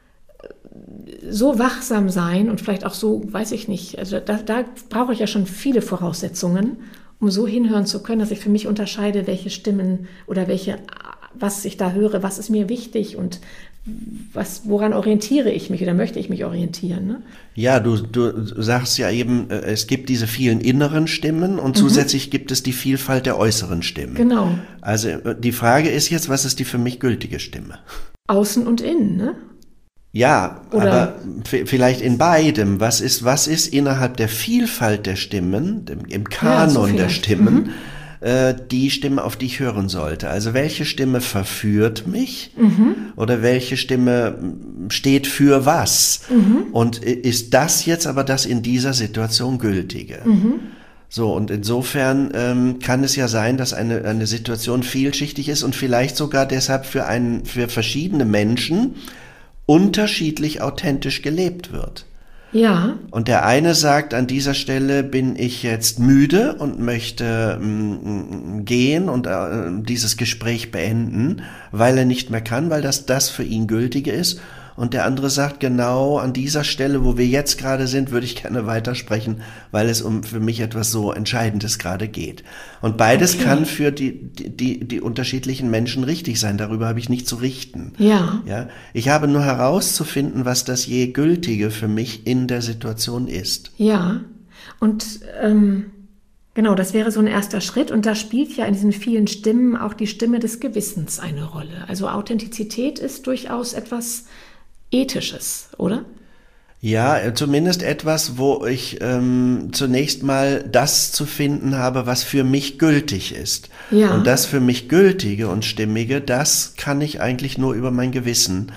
so wachsam sein und vielleicht auch so, weiß ich nicht, also da brauche ich ja schon viele Voraussetzungen, um so hinhören zu können, dass ich für mich unterscheide, welche Stimmen oder was ich da höre, was ist mir wichtig und woran orientiere ich mich oder möchte ich mich orientieren, ne? Ja, du sagst ja eben, es gibt diese vielen inneren Stimmen und zusätzlich gibt es die Vielfalt der äußeren Stimmen. Genau. Also die Frage ist jetzt, was ist die für mich gültige Stimme? Außen und innen, ne? Ja, Oder aber vielleicht in beidem. Was ist innerhalb der Vielfalt der Stimmen, im Kanon der Stimmen, die Stimme, auf die ich hören sollte? Also welche Stimme verführt mich oder welche Stimme steht für was? Und ist das jetzt aber das in dieser Situation Gültige? So, und insofern kann es ja sein, dass eine Situation vielschichtig ist und vielleicht sogar deshalb für verschiedene Menschen unterschiedlich authentisch gelebt wird. Ja. Und der eine sagt, an dieser Stelle bin ich jetzt müde und möchte gehen und dieses Gespräch beenden, weil er nicht mehr kann, weil das für ihn Gültige ist. Und der andere sagt, genau an dieser Stelle, wo wir jetzt gerade sind, würde ich gerne weitersprechen, weil es für mich etwas so Entscheidendes gerade geht. Und beides kann für die unterschiedlichen Menschen richtig sein. Darüber habe ich nicht zu richten. Ja. Ja. Ich habe nur herauszufinden, was das je Gültige für mich in der Situation ist. Ja. Und genau, das wäre so ein erster Schritt. Und da spielt ja in diesen vielen Stimmen auch die Stimme des Gewissens eine Rolle. Also Authentizität ist durchaus etwas Ethisches, oder? Ja, zumindest etwas, wo ich zunächst mal das zu finden habe, was für mich gültig ist. Ja. Und das für mich Gültige und Stimmige, das kann ich eigentlich nur über mein Gewissen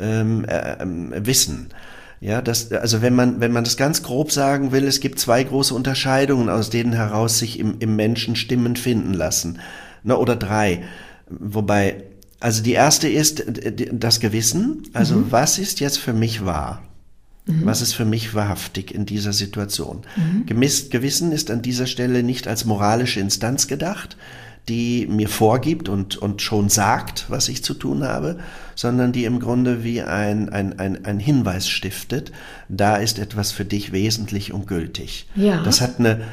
wissen. Ja, also wenn man das ganz grob sagen will, es gibt zwei große Unterscheidungen, aus denen heraus sich im Menschen Stimmen finden lassen. Oder drei. Wobei, also die erste ist das Gewissen. Also was ist jetzt für mich wahr? Was ist für mich wahrhaftig in dieser Situation? Gewissen ist an dieser Stelle nicht als moralische Instanz gedacht, die mir vorgibt und schon sagt, was ich zu tun habe, sondern die im Grunde wie ein Hinweis stiftet. Da ist etwas für dich wesentlich und gültig. Ja. Das hat eine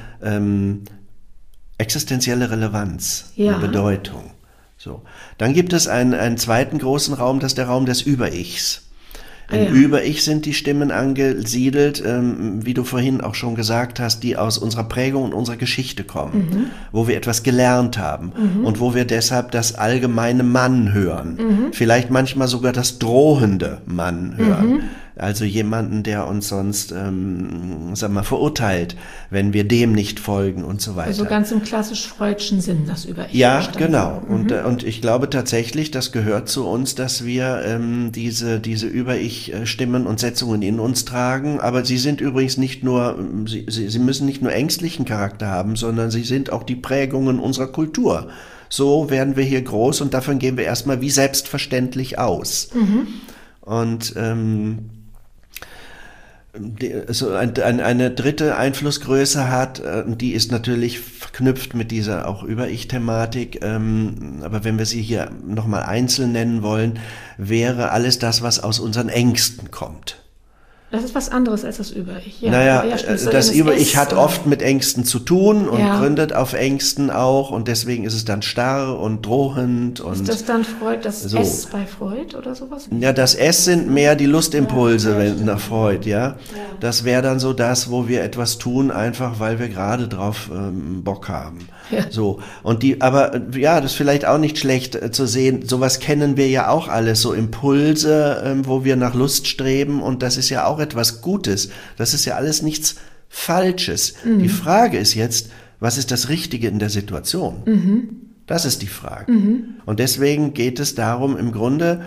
existenzielle Relevanz, Ja. eine Bedeutung. So. Dann gibt es einen zweiten großen Raum, das ist der Raum des Über-Ichs. Im Über-Ich sind die Stimmen angesiedelt, wie du vorhin auch schon gesagt hast, die aus unserer Prägung und unserer Geschichte kommen, wo wir etwas gelernt haben und wo wir deshalb das allgemeine Mann hören. Vielleicht manchmal sogar das drohende Mann hören. Also jemanden, der uns sonst, verurteilt, wenn wir dem nicht folgen und so weiter. Also ganz im klassisch freudschen Sinn, das Über-Ich. Ja, genau. Und ich glaube tatsächlich, das gehört zu uns, dass wir diese Über-Ich-Stimmen und Setzungen in uns tragen. Aber sie sind übrigens nicht nur, sie müssen nicht nur ängstlichen Charakter haben, sondern sie sind auch die Prägungen unserer Kultur. So werden wir hier groß und davon gehen wir erstmal wie selbstverständlich aus. Und so eine dritte Einflussgröße hat, die ist natürlich verknüpft mit dieser auch Über-Ich-Thematik, aber wenn wir sie hier nochmal einzeln nennen wollen, wäre alles das, was aus unseren Ängsten kommt. Das ist was anderes als das Über-Ich. Ja, naja, das Über-Ich hat oft mit Ängsten zu tun und gründet auf Ängsten auch und deswegen ist es dann starr und drohend. Und ist das dann Freud, das so. S bei Freud oder sowas? Ja, das S sind mehr die Lustimpulse nach Freud, ja. Das wäre dann so das, wo wir etwas tun, einfach weil wir gerade drauf Bock haben. Ja. So. Und aber ja, das ist vielleicht auch nicht schlecht zu sehen, sowas kennen wir ja auch alles, so Impulse, wo wir nach Lust streben und das ist ja auch etwas Gutes. Das ist ja alles nichts Falsches. Die Frage ist jetzt, was ist das Richtige in der Situation? Das ist die Frage. Und deswegen geht es darum, im Grunde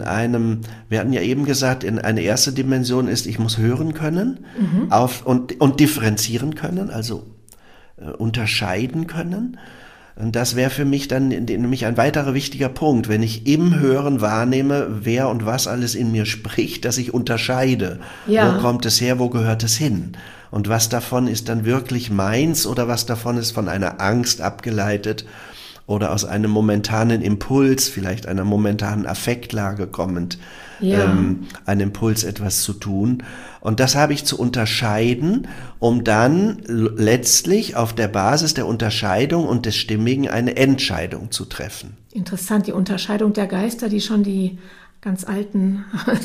wir hatten ja eben gesagt, eine erste Dimension ist, ich muss hören können und differenzieren können, also unterscheiden können. Und das wäre für mich dann nämlich ein weiterer wichtiger Punkt, wenn ich im Hören wahrnehme, wer und was alles in mir spricht, dass ich unterscheide. Ja. Wo kommt es her, wo gehört es hin? Und was davon ist dann wirklich meins oder was davon ist von einer Angst abgeleitet oder aus einem momentanen Impuls, vielleicht einer momentanen Affektlage kommend, ein Impuls, etwas zu tun. Und das habe ich zu unterscheiden, um dann letztlich auf der Basis der Unterscheidung und des Stimmigen eine Entscheidung zu treffen. Interessant, die Unterscheidung der Geister, die schon die ganz alten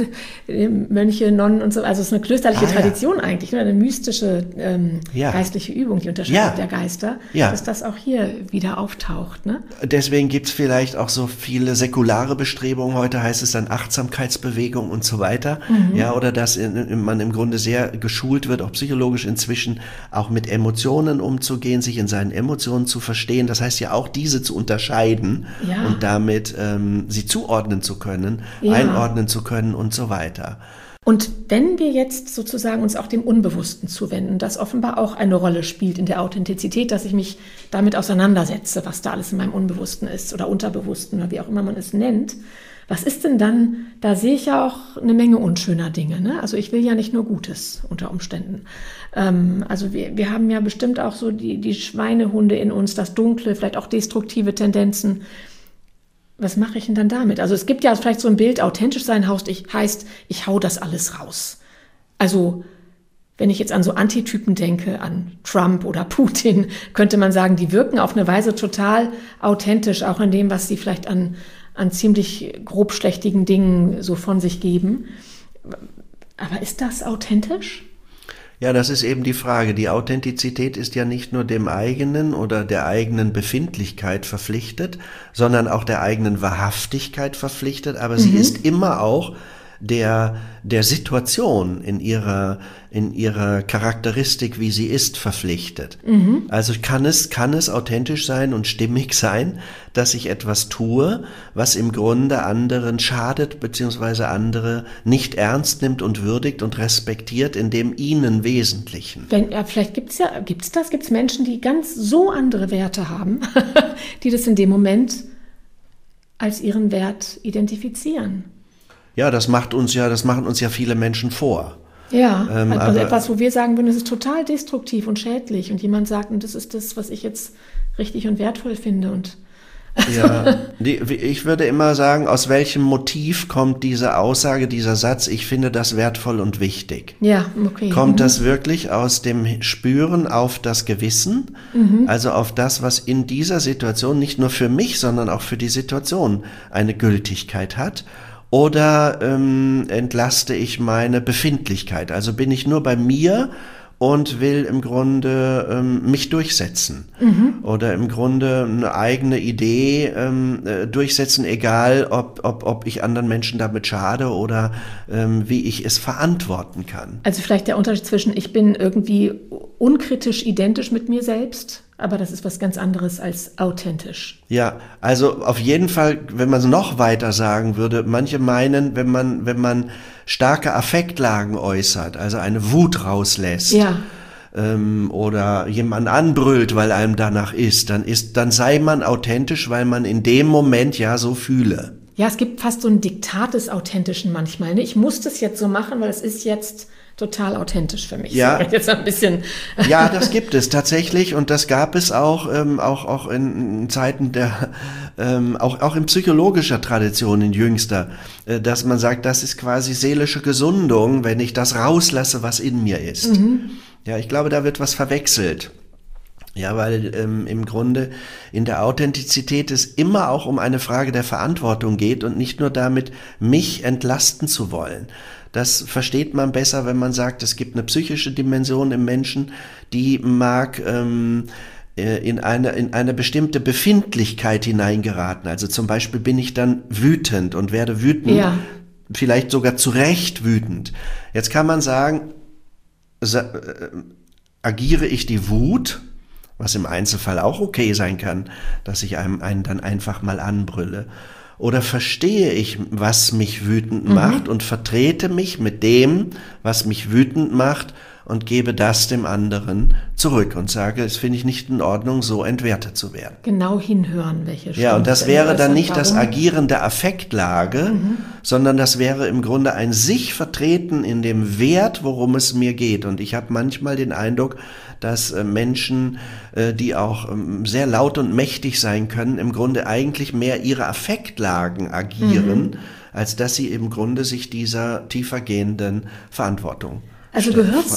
Mönche, Nonnen und so, also es ist eine klösterliche Tradition eigentlich, eine mystische geistliche Übung, die Unterscheidung der Geister, dass das auch hier wieder auftaucht. Ne? Deswegen gibt's vielleicht auch so viele säkulare Bestrebungen, heute heißt es dann Achtsamkeitsbewegung und so weiter, oder dass man im Grunde sehr geschult wird, auch psychologisch inzwischen, auch mit Emotionen umzugehen, sich in seinen Emotionen zu verstehen, das heißt ja auch diese zu unterscheiden und damit sie zuordnen zu können, einordnen zu können und so weiter. Und wenn wir jetzt sozusagen uns auch dem Unbewussten zuwenden, das offenbar auch eine Rolle spielt in der Authentizität, dass ich mich damit auseinandersetze, was da alles in meinem Unbewussten ist oder Unterbewussten oder wie auch immer man es nennt, was ist denn dann, da sehe ich ja auch eine Menge unschöner Dinge, ne? Also ich will ja nicht nur Gutes unter Umständen. Also wir haben ja bestimmt auch so die Schweinehunde in uns, das Dunkle, vielleicht auch destruktive Tendenzen. Was mache ich denn dann damit? Also es gibt ja vielleicht so ein Bild, authentisch sein heißt, ich hau das alles raus. Also wenn ich jetzt an so Antitypen denke, an Trump oder Putin, könnte man sagen, die wirken auf eine Weise total authentisch, auch in dem, was sie vielleicht an ziemlich grobschlächtigen Dingen so von sich geben. Aber ist das authentisch? Ja, das ist eben die Frage. Die Authentizität ist ja nicht nur dem eigenen oder der eigenen Befindlichkeit verpflichtet, sondern auch der eigenen Wahrhaftigkeit verpflichtet, aber sie ist immer auch der Situation in ihrer Charakteristik, wie sie ist, verpflichtet. Also kann es authentisch sein und stimmig sein, dass ich etwas tue, was im Grunde anderen schadet, beziehungsweise andere nicht ernst nimmt und würdigt und respektiert in dem ihnen Wesentlichen. Vielleicht gibt's Menschen, die ganz so andere Werte haben, die das in dem Moment als ihren Wert identifizieren. Ja, das machen uns ja viele Menschen vor. Ja, also etwas, wo wir sagen würden, das ist total destruktiv und schädlich und jemand sagt, und das ist das, was ich jetzt richtig und wertvoll finde und ja, ich würde immer sagen, aus welchem Motiv kommt diese Aussage, dieser Satz, ich finde das wertvoll und wichtig? Ja, okay. Kommt das wirklich aus dem Spüren auf das Gewissen? Also auf das, was in dieser Situation nicht nur für mich, sondern auch für die Situation eine Gültigkeit hat? Oder entlaste ich meine Befindlichkeit? Also bin ich nur bei mir und will im Grunde mich durchsetzen oder im Grunde eine eigene Idee durchsetzen, egal ob ich anderen Menschen damit schade oder wie ich es verantworten kann. Also vielleicht der Unterschied zwischen ich bin irgendwie unkritisch identisch mit mir selbst, aber das ist was ganz anderes als authentisch. Ja, also auf jeden Fall, wenn man es noch weiter sagen würde, manche meinen, wenn man starke Affektlagen äußert, also eine Wut rauslässt, oder jemand anbrüllt, weil einem danach ist, dann sei man authentisch, weil man in dem Moment ja so fühle. Ja, es gibt fast so ein Diktat des Authentischen manchmal. Ne? Ich muss das jetzt so machen, weil es ist jetzt total authentisch für mich. Ja. Jetzt ein bisschen. Ja, das gibt es tatsächlich und das gab es auch in Zeiten auch in psychologischer Tradition, in jüngster, dass man sagt, das ist quasi seelische Gesundung, wenn ich das rauslasse, was in mir ist. Ja, ich glaube, da wird was verwechselt. Ja, weil im Grunde in der Authentizität es immer auch um eine Frage der Verantwortung geht und nicht nur damit, mich entlasten zu wollen. Das versteht man besser, wenn man sagt, es gibt eine psychische Dimension im Menschen, die mag in eine bestimmte Befindlichkeit hineingeraten. Also zum Beispiel bin ich dann wütend und werde wütend, vielleicht sogar zu Recht wütend. Jetzt kann man sagen, agiere ich die Wut, was im Einzelfall auch okay sein kann, dass ich einen dann einfach mal anbrülle. Oder verstehe ich, was mich wütend macht und vertrete mich mit dem, was mich wütend macht und gebe das dem anderen zurück und sage, es finde ich nicht in Ordnung, so entwertet zu werden. Genau hinhören, welche Stimme. Ja, und das wäre dann nicht das Agieren der Affektlage, sondern das wäre im Grunde ein sich vertreten in dem Wert, worum es mir geht. Und ich habe manchmal den Eindruck, dass Menschen, die auch sehr laut und mächtig sein können, im Grunde eigentlich mehr ihre Affektlagen agieren, als dass sie im Grunde sich dieser tiefergehenden Verantwortung gehört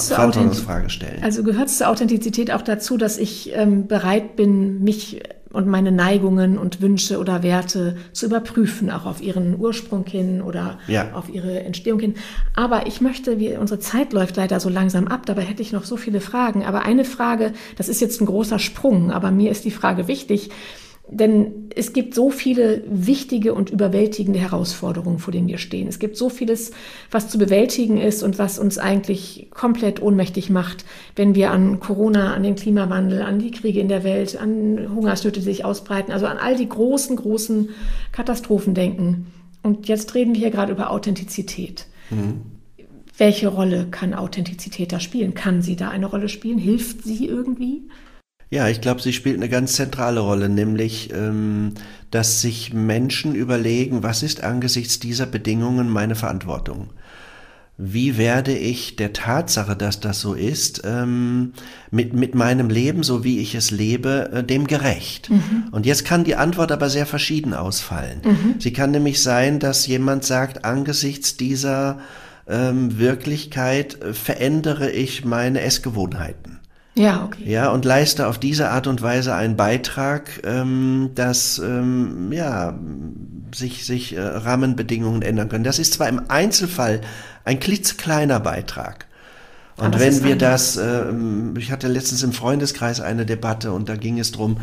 es zur Authentizität auch dazu, dass ich bereit bin, mich und meine Neigungen und Wünsche oder Werte zu überprüfen, auch auf ihren Ursprung hin oder auf ihre Entstehung hin. Aber ich möchte, unsere Zeit läuft leider so langsam ab, dabei hätte ich noch so viele Fragen. Aber eine Frage, das ist jetzt ein großer Sprung, aber mir ist die Frage wichtig, denn es gibt so viele wichtige und überwältigende Herausforderungen, vor denen wir stehen. Es gibt so vieles, was zu bewältigen ist und was uns eigentlich komplett ohnmächtig macht, wenn wir an Corona, an den Klimawandel, an die Kriege in der Welt, an Hungersnöte, die sich ausbreiten, also an all die großen Katastrophen denken. Und jetzt reden wir hier gerade über Authentizität. Welche Rolle kann Authentizität da spielen? Kann sie da eine Rolle spielen? Hilft sie irgendwie? Ja, ich glaube, sie spielt eine ganz zentrale Rolle, nämlich, dass sich Menschen überlegen, was ist angesichts dieser Bedingungen meine Verantwortung? Wie werde ich der Tatsache, dass das so ist, mit meinem Leben, so wie ich es lebe, dem gerecht? Und jetzt kann die Antwort aber sehr verschieden ausfallen. Sie kann nämlich sein, dass jemand sagt, angesichts dieser Wirklichkeit verändere ich meine Essgewohnheiten. Ja, okay. Ja, und leiste auf diese Art und Weise einen Beitrag, dass sich Rahmenbedingungen ändern können. Das ist zwar im Einzelfall ein klitzekleiner Beitrag. Und wenn wir ich hatte letztens im Freundeskreis eine Debatte und da ging es drum,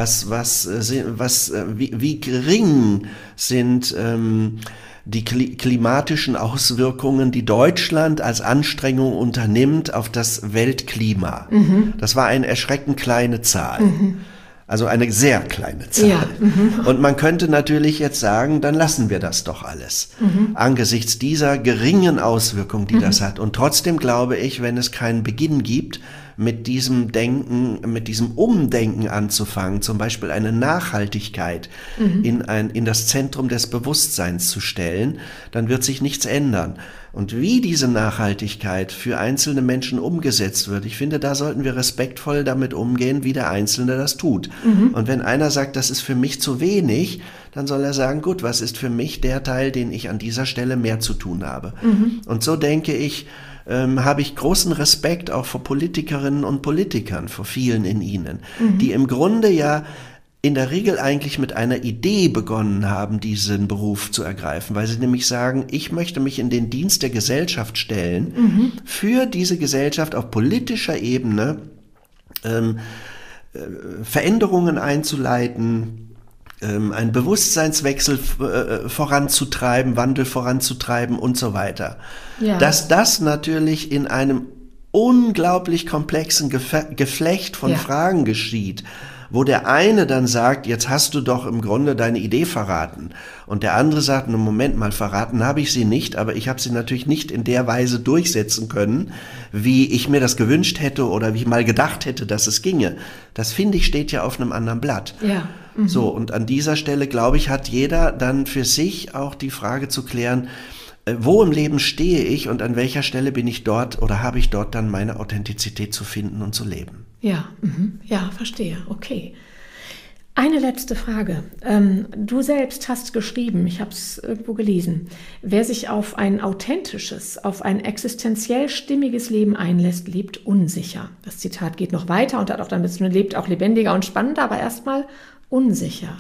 wie gering sind die klimatischen Auswirkungen, die Deutschland als Anstrengung unternimmt auf das Weltklima. Das war eine erschreckend kleine Zahl. Also eine sehr kleine Zahl. Ja. Und man könnte natürlich jetzt sagen, dann lassen wir das doch alles. Angesichts dieser geringen Auswirkungen, die das hat. Und trotzdem glaube ich, wenn es keinen Beginn gibt, mit diesem Denken, mit diesem Umdenken anzufangen, zum Beispiel eine Nachhaltigkeit in das Zentrum des Bewusstseins zu stellen, dann wird sich nichts ändern. Und wie diese Nachhaltigkeit für einzelne Menschen umgesetzt wird, ich finde, da sollten wir respektvoll damit umgehen, wie der Einzelne das tut. Und wenn einer sagt, das ist für mich zu wenig, dann soll er sagen, gut, was ist für mich der Teil, den ich an dieser Stelle mehr zu tun habe? Und so denke ich, habe ich großen Respekt auch vor Politikerinnen und Politikern, vor vielen in ihnen, die im Grunde ja in der Regel eigentlich mit einer Idee begonnen haben, diesen Beruf zu ergreifen, weil sie nämlich sagen, ich möchte mich in den Dienst der Gesellschaft stellen, für diese Gesellschaft auf politischer Ebene Veränderungen einzuleiten, einen Bewusstseinswechsel voranzutreiben, Wandel voranzutreiben und so weiter. Ja. Dass das natürlich in einem unglaublich komplexen Geflecht von Fragen geschieht, wo der eine dann sagt, jetzt hast du doch im Grunde deine Idee verraten. Und der andere sagt, no, Moment mal, verraten habe ich sie nicht, aber ich habe sie natürlich nicht in der Weise durchsetzen können, wie ich mir das gewünscht hätte oder wie ich mal gedacht hätte, dass es ginge. Das, finde ich, steht ja auf einem anderen Blatt. Ja. So, und an dieser Stelle, glaube ich, hat jeder dann für sich auch die Frage zu klären, wo im Leben stehe ich und an welcher Stelle bin ich dort oder habe ich dort dann meine Authentizität zu finden und zu leben. Ja, ja, verstehe. Okay. Eine letzte Frage. Du selbst hast geschrieben, ich habe es irgendwo gelesen, wer sich auf ein authentisches, auf ein existenziell stimmiges Leben einlässt, lebt unsicher. Das Zitat geht noch weiter und hat auch damit zu tun, lebt auch lebendiger und spannender, aber erstmal unsicher.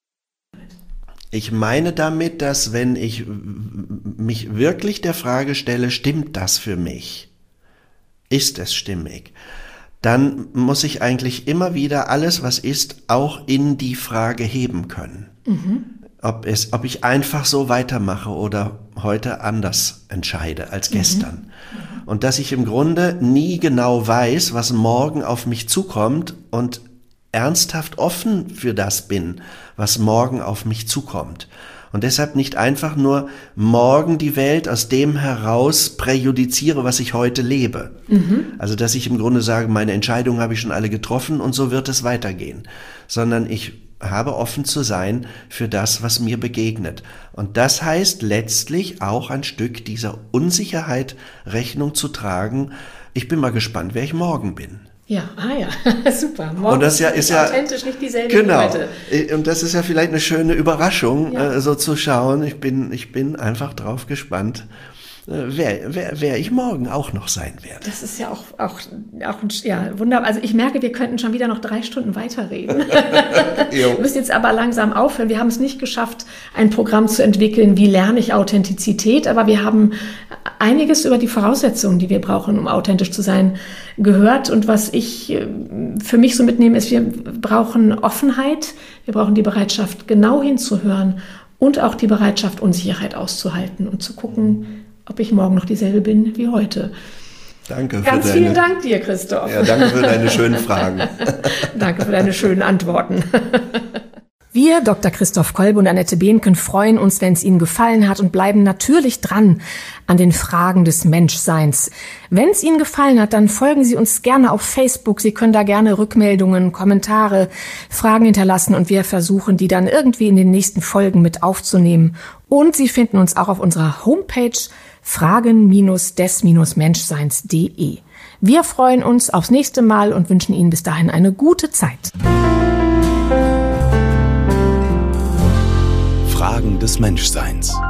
Ich meine damit, dass wenn ich mich wirklich der Frage stelle, stimmt das für mich? Ist es stimmig? Dann muss ich eigentlich immer wieder alles, was ist, auch in die Frage heben können. Ob ich einfach so weitermache oder heute anders entscheide als gestern. Und dass ich im Grunde nie genau weiß, was morgen auf mich zukommt und ernsthaft offen für das bin, was morgen auf mich zukommt. Und deshalb nicht einfach nur morgen die Welt aus dem heraus präjudiziere, was ich heute lebe. Also dass ich im Grunde sage, meine Entscheidungen habe ich schon alle getroffen und so wird es weitergehen. Sondern ich habe offen zu sein für das, was mir begegnet. Und das heißt letztlich auch ein Stück dieser Unsicherheit Rechnung zu tragen. Ich bin mal gespannt, wer ich morgen bin. Ja, super. Morgen und das ist ja authentisch nicht dieselbe genau. wie heute. Und das ist ja vielleicht eine schöne Überraschung, so zu schauen. Ich bin einfach drauf gespannt, wer ich morgen auch noch sein werde. Das ist ja auch wunderbar. Also ich merke, wir könnten schon wieder noch 3 Stunden weiterreden. Wir müssen jetzt aber langsam aufhören. Wir haben es nicht geschafft, ein Programm zu entwickeln, wie lerne ich Authentizität, aber wir haben einiges über die Voraussetzungen, die wir brauchen, um authentisch zu sein, gehört. Und was ich für mich so mitnehme, ist, wir brauchen Offenheit, wir brauchen die Bereitschaft, genau hinzuhören und auch die Bereitschaft, Unsicherheit auszuhalten und zu gucken, ob ich morgen noch dieselbe bin wie heute. Danke. Ganz vielen Dank dir, Christoph. Ja, danke für deine schönen Fragen. Danke für deine schönen Antworten. Wir, Dr. Christoph Kolbe und Annette Behnken, freuen uns, wenn es Ihnen gefallen hat und bleiben natürlich dran an den Fragen des Menschseins. Wenn es Ihnen gefallen hat, dann folgen Sie uns gerne auf Facebook. Sie können da gerne Rückmeldungen, Kommentare, Fragen hinterlassen und wir versuchen, die dann irgendwie in den nächsten Folgen mit aufzunehmen. Und Sie finden uns auch auf unserer Homepage fragen-des-menschseins.de. Wir freuen uns aufs nächste Mal und wünschen Ihnen bis dahin eine gute Zeit. Fragen des Menschseins.